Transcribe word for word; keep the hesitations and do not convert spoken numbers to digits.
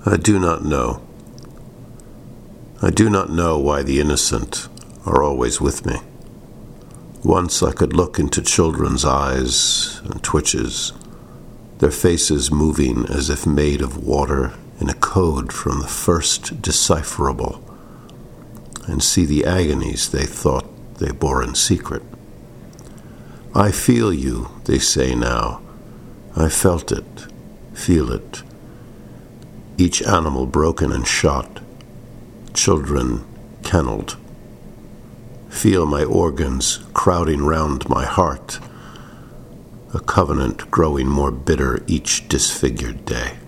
I do not know. I do not know why the innocent are always with me. Once I could look into children's eyes and twitches, their faces moving as if made of water in a code from the first decipherable, and see the agonies they thought they bore in secret. I feel you, they say now. I felt it, feel it. Each animal broken and shot, children kennelled. Feel my organs crowding round my heart, a covenant growing more bitter each disfigured day.